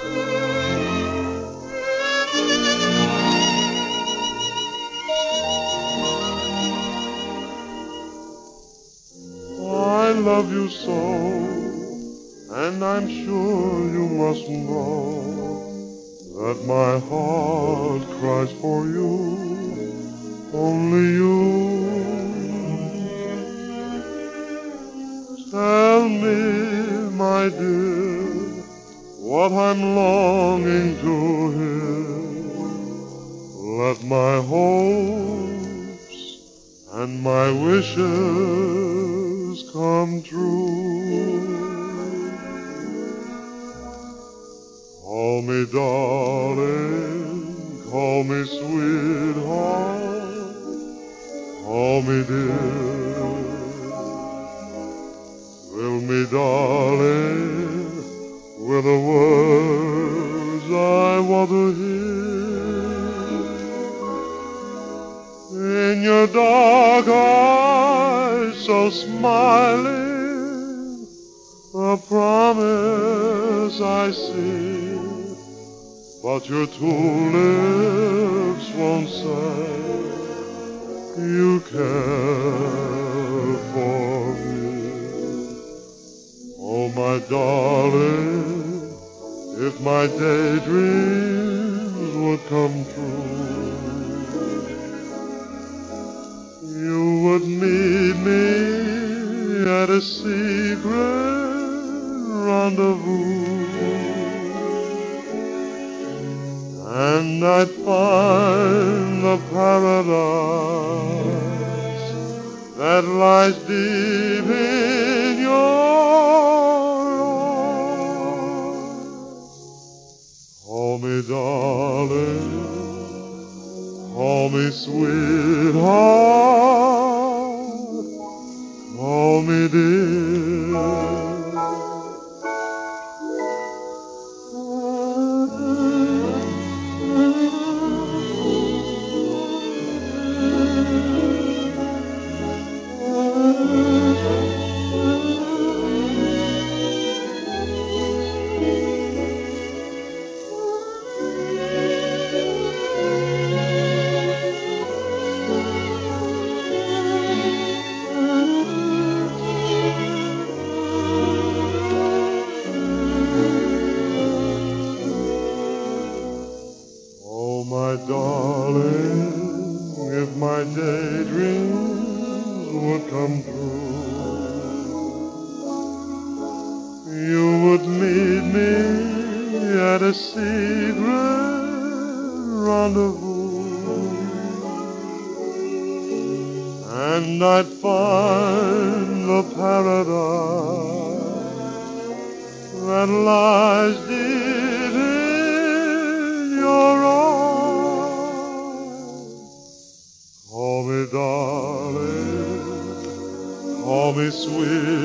I love you so, and I'm sure you must know that my heart cries for you, only you. Tell me, my dear, what I'm longing to hear. Let my hopes and my wishes come true. Call me darling, call me sweetheart, call me dear. Thrill me darling with the words I want to hear. In your dark eyes so smiling, a promise I see, but your two lips won't say you care for me. Oh, my darling, if my daydreams would come true, you would meet me at a secret rendezvous, and I'd find the paradise that lies deep in your eyes. Call me darling, call me sweetheart, call me dear. My darling, if my daydreams would come true, you would meet me at a secret rendezvous, and I'd find the paradise that lies deep in your eyes. Call me darling, call me sweet.